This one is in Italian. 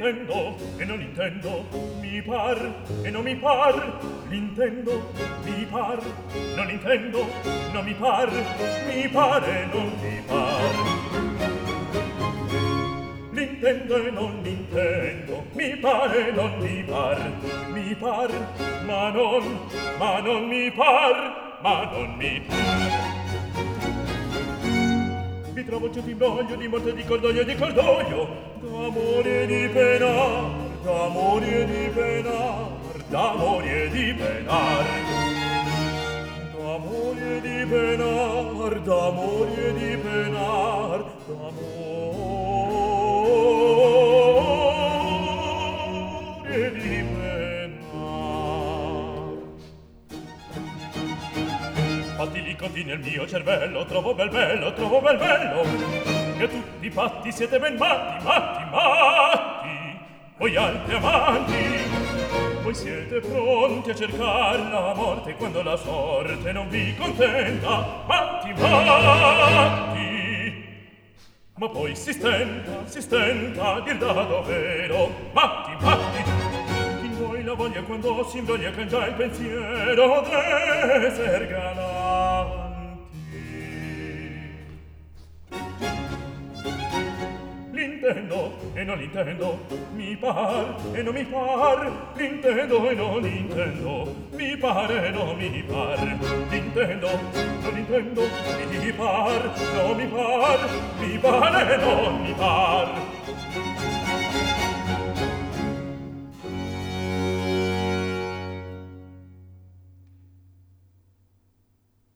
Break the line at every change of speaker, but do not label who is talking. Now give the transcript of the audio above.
l'intendo e non intendo, mi par e non mi par, l'intendo, mi par, non intendo, non mi par, mi pare, non mi par. L'intendo e non l'intendo, mi pare, non mi par, ma non mi par, ma non mi par. Mi trovo giù d'imbroglio, di morte, di cordoglio, d'amore e di penar, d'amore e di penar, d'amore e di penar. D'amore e di penar, d'amore e di penar, d'amore e di penar. Fatti li conti nel mio cervello, trovo bel bello, che tutti fatti siete ben matti, voi altri amanti, voi siete pronti a cercar la morte quando la sorte non vi contenta, matti, ma poi si stenta a dir da dovero, matti, chi in voi la voglia quando si imbroglia cangia il pensiero d'esser galanti. L'intendo e non l'intendo, mi par e non mi par, l'intendo e non l'intendo, mi pare e non mi par, l'intendo, non l'intendo, mi par, non mi par, mi pare e non mi par.